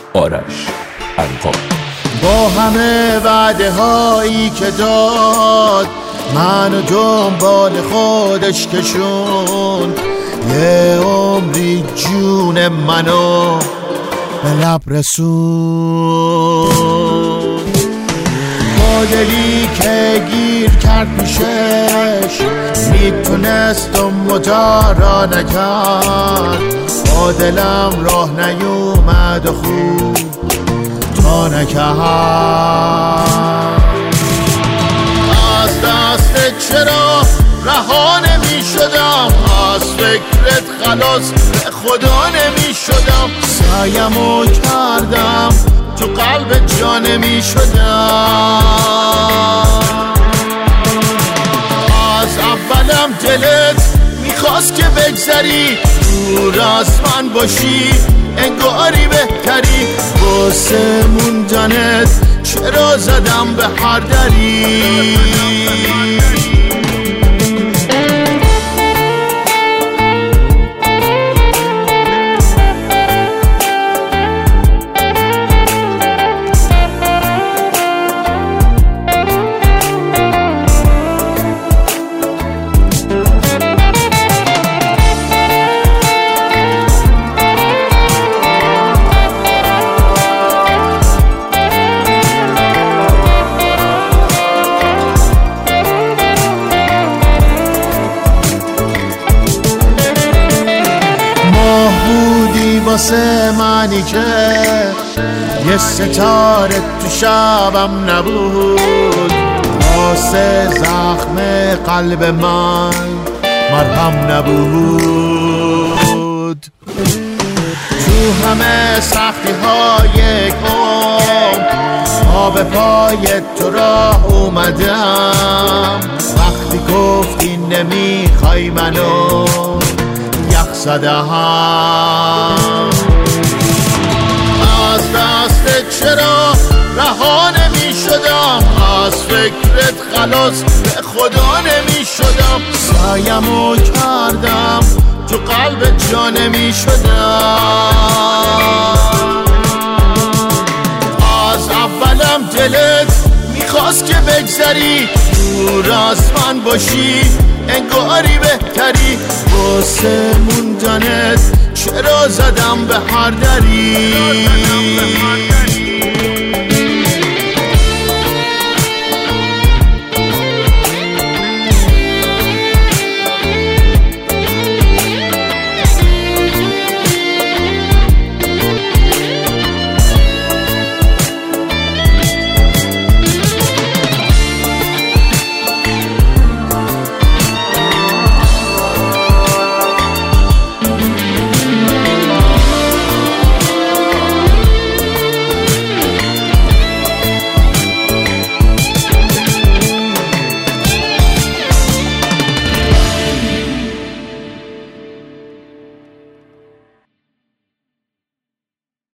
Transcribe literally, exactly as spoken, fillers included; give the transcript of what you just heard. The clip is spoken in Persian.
آرش عنقا. با همه وعده هایی که داد منو دنبال خودش کشون، یه عمری جون منو به لب رسون. با دلی که گیر کرد پیشش میتونست و مدارا نکرد، با دلم راه نیومد و خوب تا نکرد. از دست چرا رها نمی شدم، از فکرت خلاص به خدا نمی شدم. سعیمو کردم تو قلب جا نمی شدم. از اولم دلت میخواست که بگذری، دور از من باشی انگاری بهتری. واسه موندنت چرا زدم به هر دری. واسه منی که یه ستاره تو شبم نبود، واسه زخم قلب من مرهم نبود. تو همه سختی های عمر پا به پای تو راه اومدم، وقتی گفتی نمیخوای منو یخ زدم. از دست چرا رها نمی شدم، از فکرت خلاص به خدا نمی شدم. سعیمو کردم تو قلب جا نمی شدم. از اولم دلت میخواست که بگذری، دور از من باشی انگاری بهتری. واسه موندنت چرا زدم به هر دری.